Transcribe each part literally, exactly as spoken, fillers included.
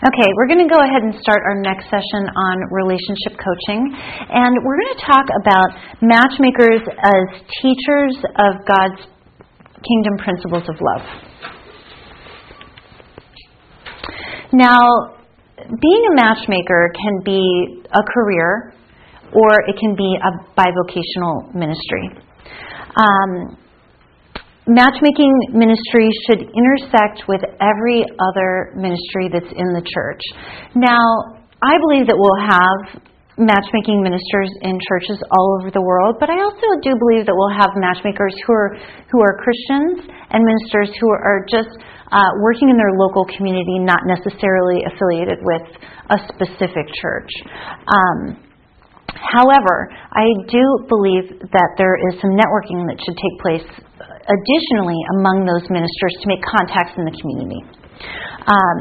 Okay, we're going to go ahead and start our next session on relationship coaching, and we're going to talk about matchmakers as teachers of God's kingdom principles of love. Now, being a matchmaker can be a career, or it can be a bivocational ministry. Um, Matchmaking ministry should intersect with every other ministry that's in the church. Now, I believe that we'll have matchmaking ministers in churches all over the world, but I also do believe that we'll have matchmakers who are who are Christians and ministers who are just uh, working in their local community, not necessarily affiliated with a specific church. Um, However, I do believe that there is some networking that should take place additionally among those ministers to make contacts in the community. Um,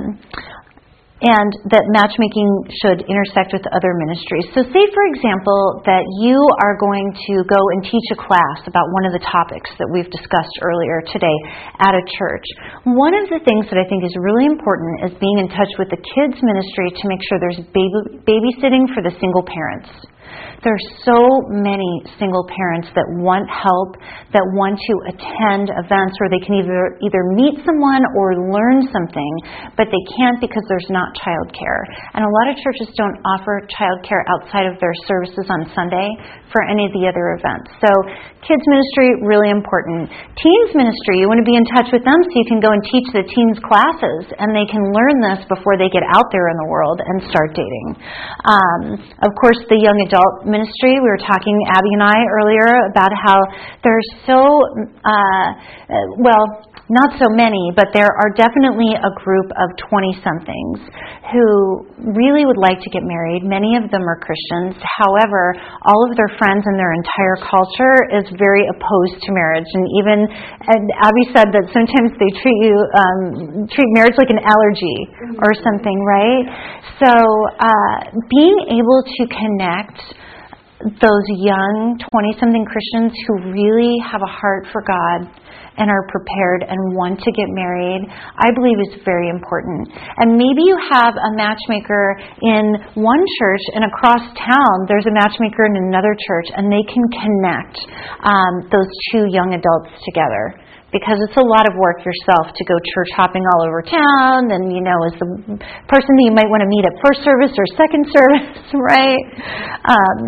and that matchmaking should intersect with other ministries. So say, for example, that you are going to go and teach a class about one of the topics that we've discussed earlier today at a church. One of the things that I think is really important is being in touch with the kids ministry to make sure there's baby, babysitting for the single parents. There are so many single parents that want help, that want to attend events where they can either either meet someone or learn something, but they can't because there's not childcare. And a lot of churches don't offer childcare outside of their services on Sunday for any of the other events. So kids ministry, really important. Teens ministry, you want to be in touch with them so you can go and teach the teens classes, and they can learn this before they get out there in the world and start dating. Um, of course, the young adult ministry, we were talking, Abby and I, earlier about how there's so, uh, well, not so many, but there are definitely a group of twenty-somethings who really would like to get married. Many of them are Christians. However, all of their friends and their entire culture is very opposed to marriage. And even, and Abby said that sometimes they treat you, um, treat marriage like an allergy or something, right? So uh, being able to connect those young twenty-something Christians who really have a heart for God and are prepared and want to get married, I believe is very important. And maybe you have a matchmaker in one church, and across town there's a matchmaker in another church, and they can connect um, those two young adults together. Because it's a lot of work yourself to go church hopping all over town, and, you know, as the person that you might want to meet at first service or second service, right? Um,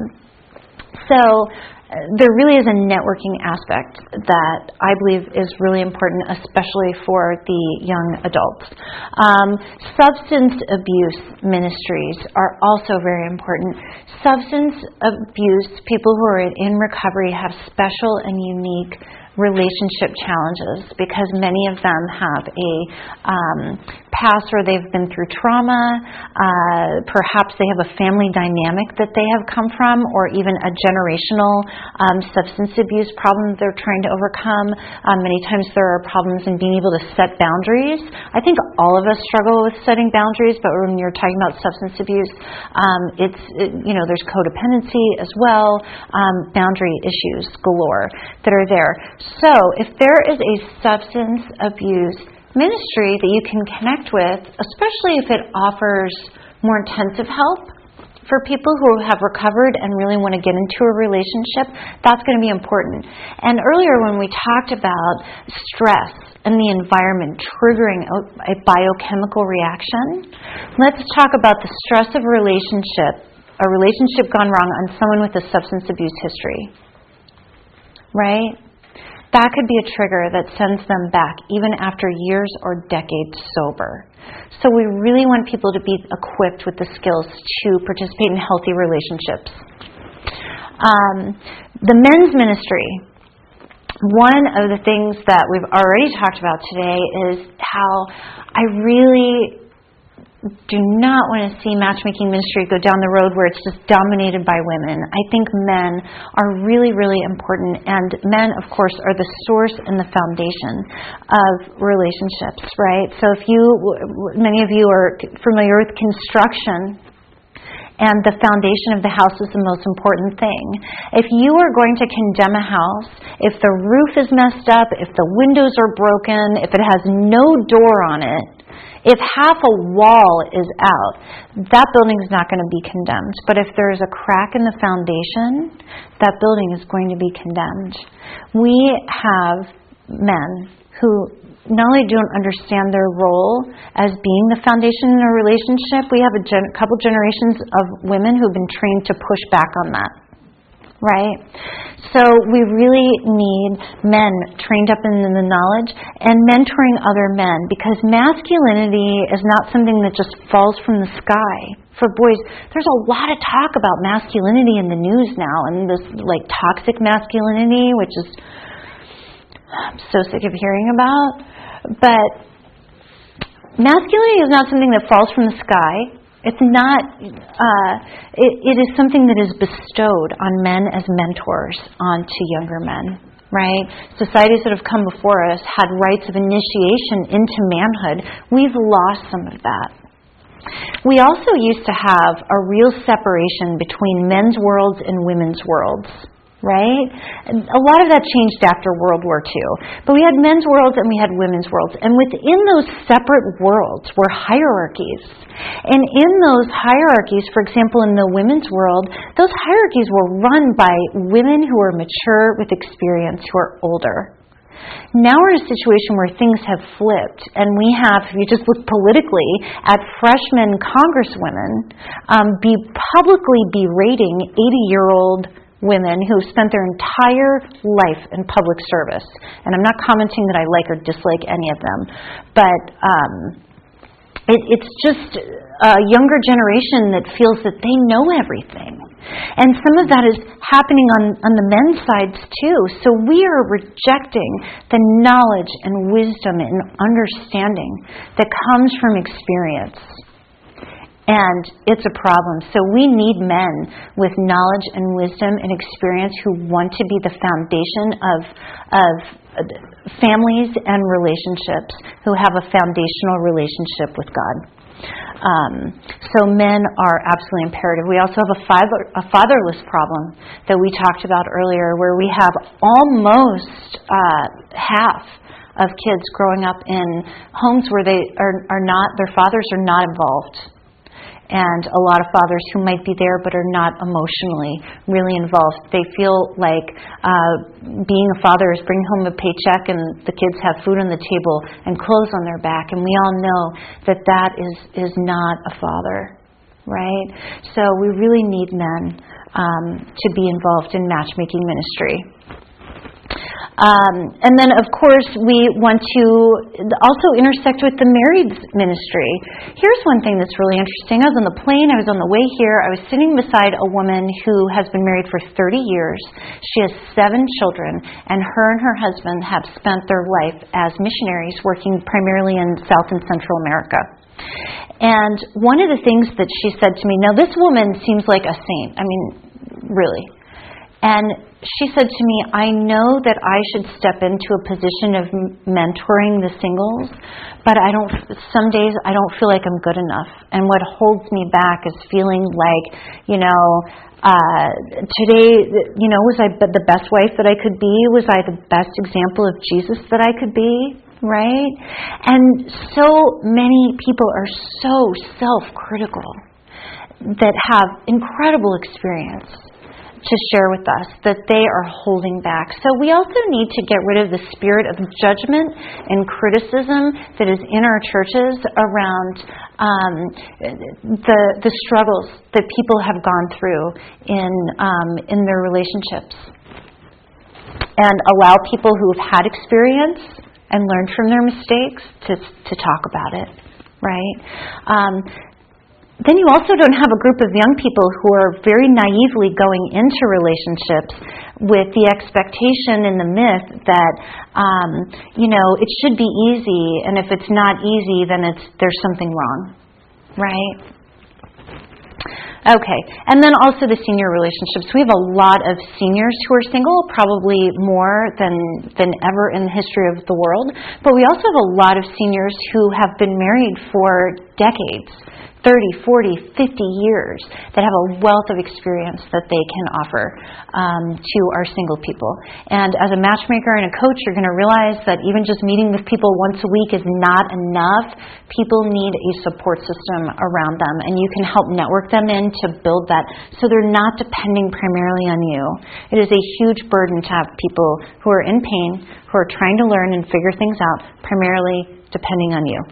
So there really is a networking aspect that I believe is really important, especially for the young adults. Um, substance abuse ministries are also very important. Substance abuse, people who are in recovery have special and unique relationship challenges because many of them have a um, past where they've been through trauma. Uh, perhaps they have a family dynamic that they have come from, or even a generational um, substance abuse problem they're trying to overcome. Um, many times there are problems in being able to set boundaries. I think all of us struggle with setting boundaries, but when you're talking about substance abuse, um, it's it, you know there's codependency as well, um, boundary issues galore that are there. So if there is a substance abuse ministry that you can connect with, especially if it offers more intensive help for people who have recovered and really want to get into a relationship, that's going to be important. And earlier when we talked about stress and the environment triggering a biochemical reaction, let's talk about the stress of a relationship, a relationship gone wrong on someone with a substance abuse history. Right? That could be a trigger that sends them back even after years or decades sober. So we really want people to be equipped with the skills to participate in healthy relationships. Um, the men's ministry. One of the things that we've already talked about today is how I really do not want to see matchmaking ministry go down the road where it's just dominated by women. I think men are really, really important, and men, of course, are the source and the foundation of relationships, right? So if you, many of you are familiar with construction, and the foundation of the house is the most important thing. If you are going to condemn a house, if the roof is messed up, if the windows are broken, if it has no door on it, If half a wall is out, that building is not going to be condemned. But if there's a crack in the foundation, that building is going to be condemned. We have men who not only don't understand their role as being the foundation in a relationship, we have a gen- couple generations of women who have been trained to push back on that. Right? So we really need men trained up in the knowledge and mentoring other men, because masculinity is not something that just falls from the sky. For boys, there's a lot of talk about masculinity in the news now, and this like toxic masculinity, which is I'm so sick of hearing about. But masculinity is not something that falls from the sky. It's not, uh, it, it is something that is bestowed on men as mentors onto younger men, right? Societies that have come before us had rites of initiation into manhood. We've lost some of that. We also used to have a real separation between men's worlds and women's worlds. Right? And a lot of that changed after World War Two. But we had men's worlds and we had women's worlds. And within those separate worlds were hierarchies. And in those hierarchies, for example, in the women's world, those hierarchies were run by women who are mature with experience, who are older. Now we're in a situation where things have flipped, and we have, if you just look politically at freshman congresswomen um, be publicly berating eighty-year-old women who have spent their entire life in public service. And I'm not commenting that I like or dislike any of them, but um, it, it's just a younger generation that feels that they know everything. And some of that is happening on, on the men's sides too. So we are rejecting the knowledge and wisdom and understanding that comes from experience. And it's a problem. So we need men with knowledge and wisdom and experience who want to be the foundation of, of families and relationships, who have a foundational relationship with God. Um, so men are absolutely imperative. We also have a, father, a fatherless problem that we talked about earlier, where we have almost uh, half of kids growing up in homes where they are, are not, their fathers are not involved. And a lot of fathers who might be there but are not emotionally really involved. They feel like uh, being a father is bringing home a paycheck and the kids have food on the table and clothes on their back. And we all know that that is, is not a father, right? So we really need men um, to be involved in matchmaking ministry. Um, and then, of course, we want to also intersect with the married ministry. Here's one thing that's really interesting. I was on the plane. I was on the way here. I was sitting beside a woman who has been married for thirty years. She has seven children, and her and her husband have spent their life as missionaries working primarily in South and Central America. And one of the things that she said to me, now this woman seems like a saint. I mean, really. And she said to me, I know that I should step into a position of mentoring the singles, but I don't, some days I don't feel like I'm good enough. And what holds me back is feeling like, you know, uh, today, you know, was I the best wife that I could be? Was I the best example of Jesus that I could be? Right? And so many people are so self-critical that have incredible experience to share with us, that they are holding back. So we also need to get rid of the spirit of judgment and criticism that is in our churches around um, the the struggles that people have gone through in um, in their relationships, and allow people who have had experience and learned from their mistakes to to talk about it, right? Um, Then you also don't have a group of young people who are very naively going into relationships with the expectation and the myth that, um, you know, it should be easy, and if it's not easy, then it's there's something wrong, right? Okay, and then also the senior relationships. We have a lot of seniors who are single, probably more than than ever in the history of the world. But we also have a lot of seniors who have been married for decades, thirty, forty, fifty years that have a wealth of experience that they can offer um, to our single people. And as a matchmaker and a coach, you're going to realize that even just meeting with people once a week is not enough. People need a support system around them, and you can help network them in to build that so they're not depending primarily on you. It is a huge burden to have people who are in pain, who are trying to learn and figure things out, primarily depending on you.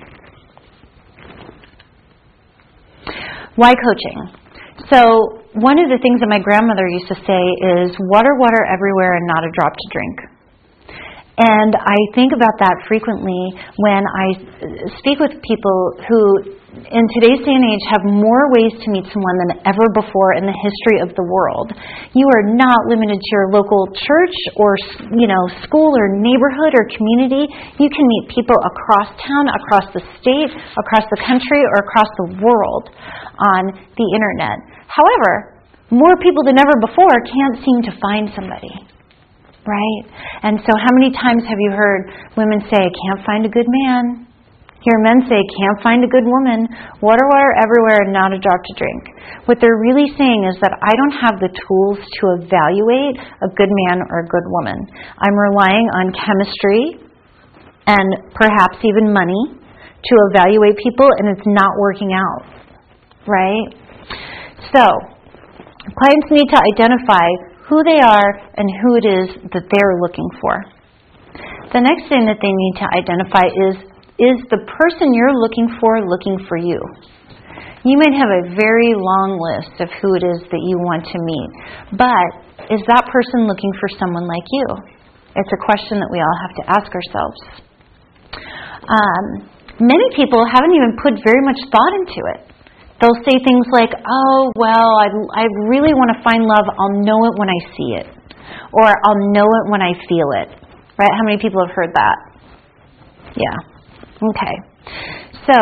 Why coaching? So one of the things that my grandmother used to say is water, water everywhere and not a drop to drink. And I think about that frequently when I speak with people who, in today's day and age, have more ways to meet someone than ever before in the history of the world. You are not limited to your local church or, you know, school or neighborhood or community. You can meet people across town, across the state, across the country, or across the world on the internet. However, more people than ever before can't seem to find somebody. Right? And so how many times have you heard women say, I can't find a good man? Hear men say, can't find a good woman. Water, water everywhere and not a drop to drink. What they're really saying is that I don't have the tools to evaluate a good man or a good woman. I'm relying on chemistry and perhaps even money to evaluate people, and it's not working out. Right? So, clients need to identify who they are and who it is that they're looking for. The next thing that they need to identify is, is the person you're looking for looking for you? You might have a very long list of who it is that you want to meet, but is that person looking for someone like you? It's a question that we all have to ask ourselves. Um, many people haven't even put very much thought into it. They'll say things like, oh, well, I, I really want to find love. I'll know it when I see it. Or I'll know it when I feel it. Right? How many people have heard that? Yeah. Okay. So,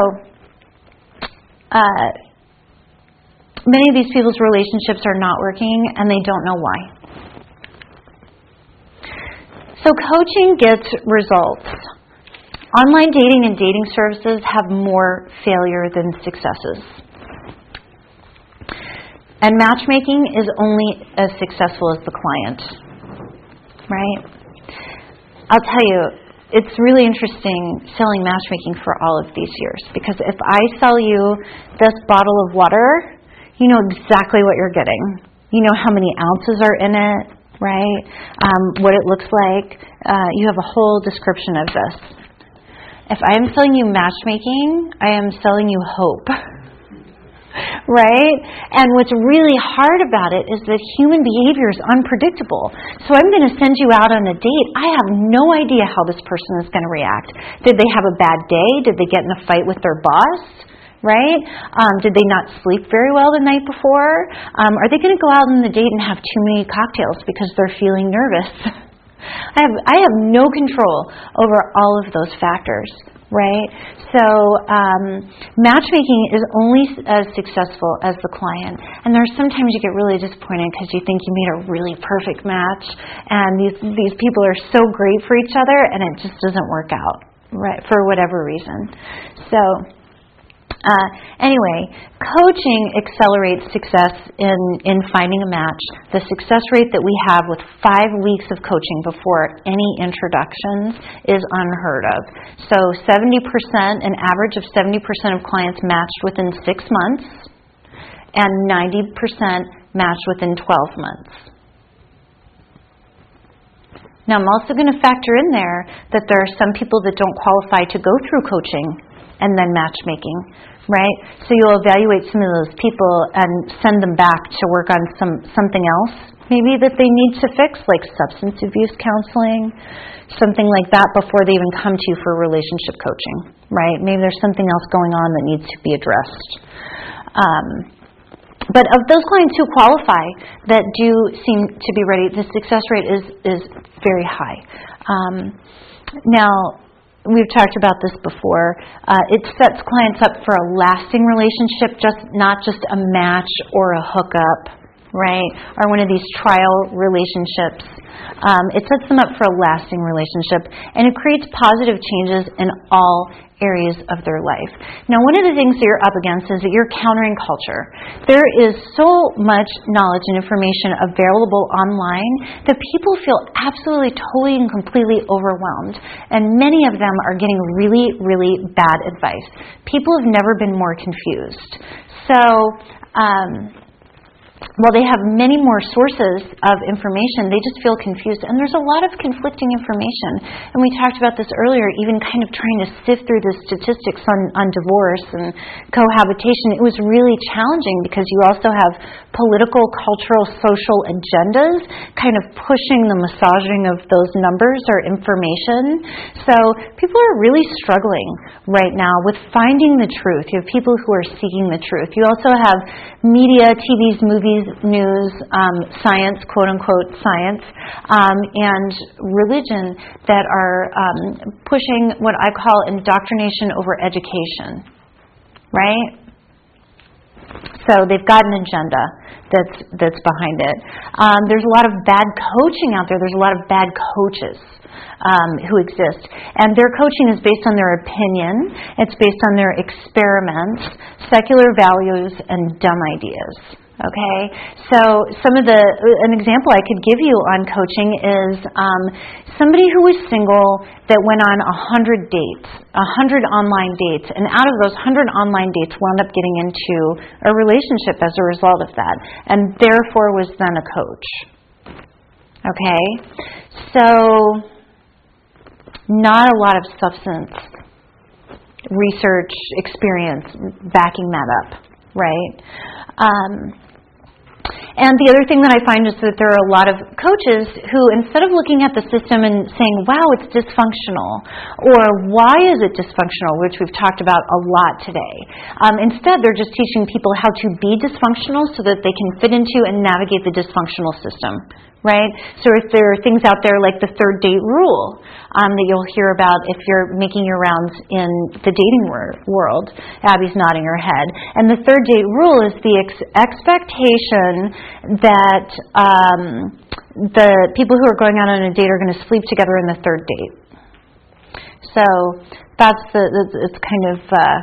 uh, many of these people's relationships are not working, and they don't know why. So coaching gets results. Online dating and dating services have more failure than successes. And matchmaking is only as successful as the client, right? I'll tell you, it's really interesting selling matchmaking for all of these years, because if I sell you this bottle of water, you know exactly what you're getting. You know how many ounces are in it, right? Um, what it looks like. Uh, you have a whole description of this. If I am selling you matchmaking, I am selling you hope. Right? And what's really hard about it is that human behavior is unpredictable. So I'm going to send you out on a date. I have no idea how this person is going to react. Did they have a bad day? Did they get in a fight with their boss? Right? Um, did they not sleep very well the night before? Um, are they going to go out on the date and have too many cocktails because they're feeling nervous? I have I have no control over all of those factors. Right? So um, matchmaking is only as successful as the client. And there's sometimes you get really disappointed because you think you made a really perfect match and these these people are so great for each other and it just doesn't work out, right? For whatever reason. So Uh, anyway, coaching accelerates success in, in finding a match. The success rate that we have with five weeks of coaching before any introductions is unheard of. So seventy percent, an average of seventy percent of clients matched within six months and ninety percent matched within twelve months. Now I'm also going to factor in there that there are some people that don't qualify to go through coaching and then matchmaking, right? So you'll evaluate some of those people and send them back to work on some something else, maybe that they need to fix, like substance abuse counseling, something like that before they even come to you for relationship coaching, right? Maybe there's something else going on that needs to be addressed. Um, but of those clients who qualify that do seem to be ready, the success rate is, is very high. Um, now, we've talked about this before. Uh, it sets clients up for a lasting relationship, just not just a match or a hookup, right? Or one of these trial relationships. Um, it sets them up for a lasting relationship, and it creates positive changes in all areas of their life. Now, one of the things that you're up against is that you're countering culture. There is so much knowledge and information available online that people feel absolutely, totally, and completely overwhelmed. And many of them are getting really, really bad advice. People have never been more confused. So, um, while they have many more sources of information, they just feel confused. And there's a lot of conflicting information. And we talked about this earlier, even kind of trying to sift through the statistics on, on divorce and cohabitation. It was really challenging because you also have political, cultural, social agendas kind of pushing the massaging of those numbers or information. So people are really struggling right now with finding the truth. You have people who are seeking the truth. You also have media, T Vs, movies, news, um, science, quote-unquote science, um, and religion that are um, pushing what I call indoctrination over education, right? So they've got an agenda that's that's behind it. Um, there's a lot of bad coaching out there. There's a lot of bad coaches um, who exist. And their coaching is based on their opinion. It's based on their experiments, secular values, and dumb ideas. Okay, so some of the, an example I could give you on coaching is um, somebody who was single that went on a hundred dates, a hundred online dates, and out of those hundred online dates wound up getting into a relationship as a result of that, and therefore was then a coach. Okay, so not a lot of substance, research, experience backing that up, right? Um, And the other thing that I find is that there are a lot of coaches who, instead of looking at the system and saying, wow, it's dysfunctional, or why is it dysfunctional, which we've talked about a lot today, um, instead they're just teaching people how to be dysfunctional so that they can fit into and navigate the dysfunctional system, right? So if there are things out there like the third date rule um, that you'll hear about if you're making your rounds in the dating wor- world, Abby's nodding her head, and the third date rule is the ex- expectation that um, the people who are going out on a date are going to sleep together in the third date. So that's the, it's kind of uh,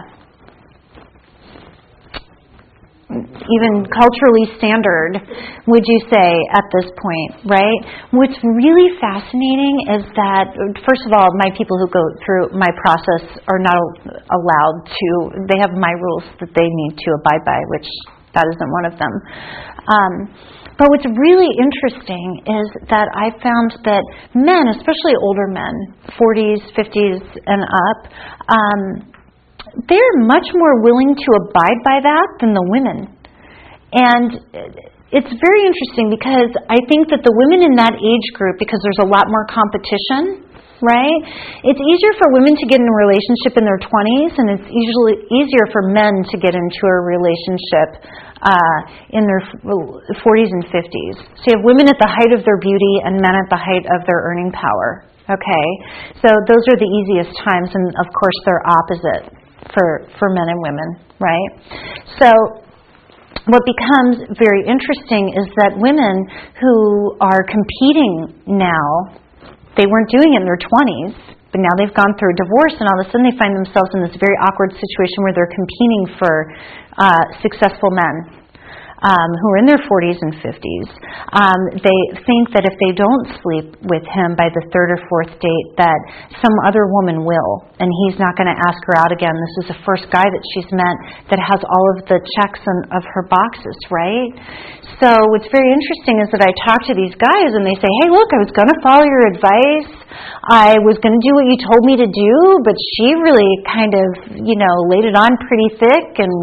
even culturally standard, would you say, at this point, right? What's really fascinating is that, first of all, my people who go through my process are not allowed to, they have my rules that they need to abide by, which that isn't one of them. Um, but what's really interesting is that I found that men, especially older men, forties, fifties, and up, um, they're much more willing to abide by that than the women. And it's very interesting because I think that the women in that age group, because there's a lot more competition, right? It's easier for women to get in a relationship in their twenties, and it's usually easier for men to get into a relationship uh, in their forties and fifties. So you have women at the height of their beauty and men at the height of their earning power. Okay, so those are the easiest times, and of course they're opposite for for men and women, right? So what becomes very interesting is that women who are competing now, they weren't doing it in their twenties, but now they've gone through a divorce, and all of a sudden they find themselves in this very awkward situation where they're competing for uh, successful men um, who are in their forties and fifties. Um, they think that if they don't sleep with him by the third or fourth date, that some other woman will, and he's not going to ask her out again. This is the first guy that she's met that has all of the checks in, of her boxes, right? So what's very interesting is that I talk to these guys and they say, hey, look, I was going to follow your advice. I was going to do what you told me to do, but she really kind of, you know, laid it on pretty thick and,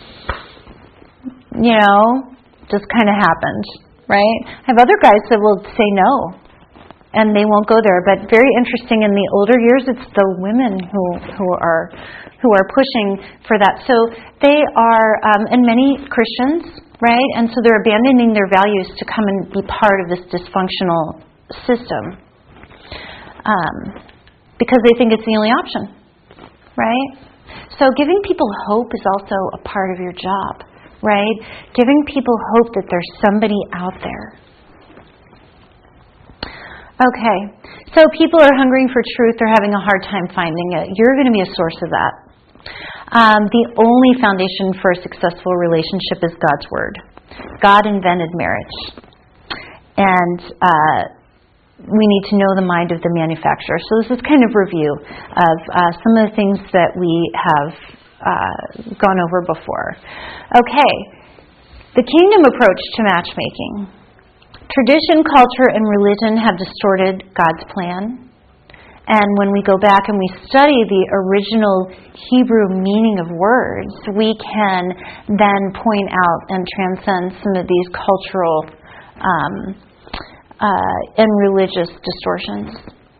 you know, just kind of happened, right? I have other guys that will say no, and they won't go there. But very interesting, in the older years, it's the women who who are who are pushing for that. So they are, um, and many Christians, right? And so they're abandoning their values to come and be part of this dysfunctional system um, because they think it's the only option, right? So giving people hope is also a part of your job, right? Giving people hope that there's somebody out there. Okay, so people are hungering for truth. They're having a hard time finding it. You're going to be a source of that. Um, the only foundation for a successful relationship is God's Word. God invented marriage. And uh, we need to know the mind of the manufacturer. So this is kind of review of uh, some of the things that we have uh, gone over before. Okay, the kingdom approach to matchmaking. Tradition, culture, and religion have distorted God's plan. And when we go back and we study the original Hebrew meaning of words, we can then point out and transcend some of these cultural um, uh, and religious distortions.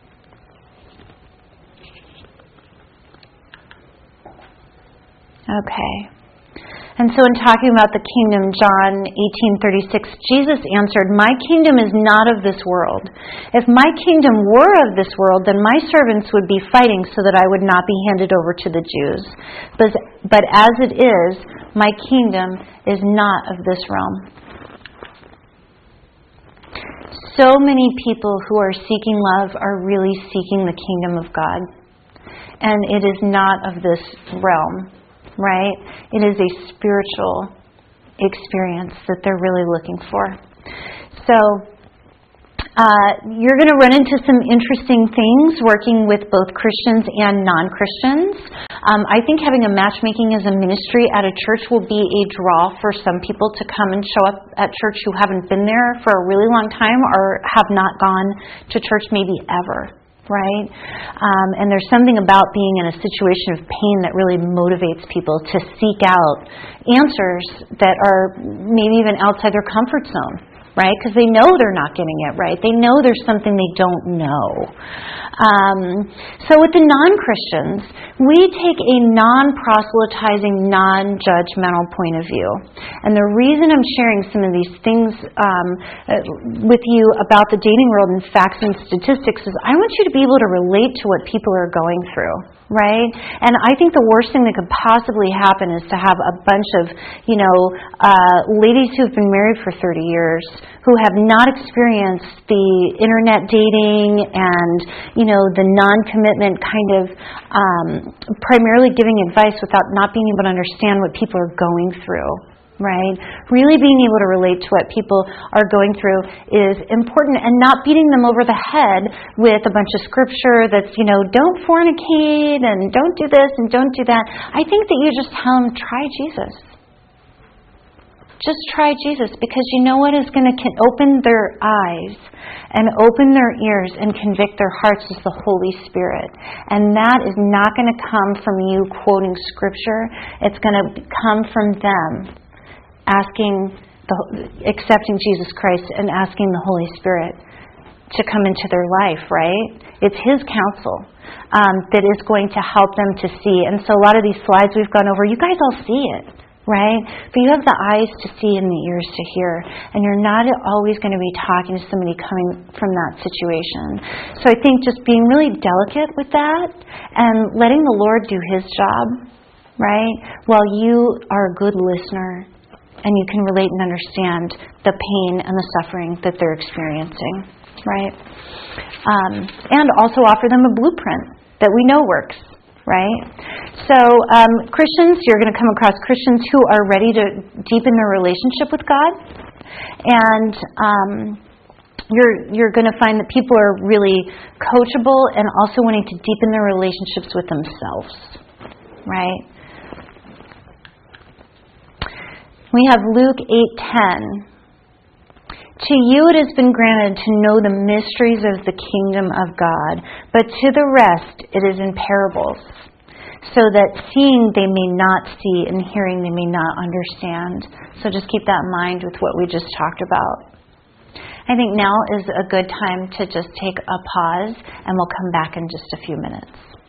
Okay. And so in talking about the kingdom, John eighteen thirty-six, Jesus answered, "My kingdom is not of this world. If my kingdom were of this world, then my servants would be fighting so that I would not be handed over to the Jews. But, but as it is, my kingdom is not of this realm." So many people who are seeking love are really seeking the kingdom of God. And it is not of this realm. Right? It is a spiritual experience that they're really looking for. So, uh, you're going to run into some interesting things working with both Christians and non-Christians. Um, I think having a matchmaking as a ministry at a church will be a draw for some people to come and show up at church who haven't been there for a really long time or have not gone to church maybe ever. Right? Um, and there's something about being in a situation of pain that really motivates people to seek out answers that are maybe even outside their comfort zone, right? Because they know they're not getting it right. They know there's something they don't know. Um, so with the non-Christians, we take a non-proselytizing, non-judgmental point of view. And the reason I'm sharing some of these things um, with you about the dating world and facts and statistics is I want you to be able to relate to what people are going through, right? And I think the worst thing that could possibly happen is to have a bunch of, you know, uh, ladies who've been married for thirty years who have not experienced the internet dating and, you know, the non-commitment kind of um, primarily giving advice without not being able to understand what people are going through, right? Really being able to relate to what people are going through is important, and not beating them over the head with a bunch of scripture that's, you know, don't fornicate and don't do this and don't do that. I think that you just tell them, try Jesus. Just try Jesus, because you know what is going to open their eyes and open their ears and convict their hearts is the Holy Spirit. And that is not going to come from you quoting Scripture. It's going to come from them asking, the, accepting Jesus Christ and asking the Holy Spirit to come into their life, right? It's His counsel um, that is going to help them to see. And so a lot of these slides we've gone over, you guys all see it. Right? But you have the eyes to see and the ears to hear. And you're not always going to be talking to somebody coming from that situation. So I think just being really delicate with that and letting the Lord do His job, right? While you are a good listener and you can relate and understand the pain and the suffering that they're experiencing, right? Um, and also offer them a blueprint that we know works. Right? So um, Christians, you're going to come across Christians who are ready to deepen their relationship with God. And um, you're you're going to find that people are really coachable and also wanting to deepen their relationships with themselves. Right? We have Luke eight ten. To you it has been granted to know the mysteries of the kingdom of God, but to the rest it is in parables, so that seeing they may not see and hearing they may not understand. So just keep that in mind with what we just talked about. I think now is a good time to just take a pause, and we'll come back in just a few minutes.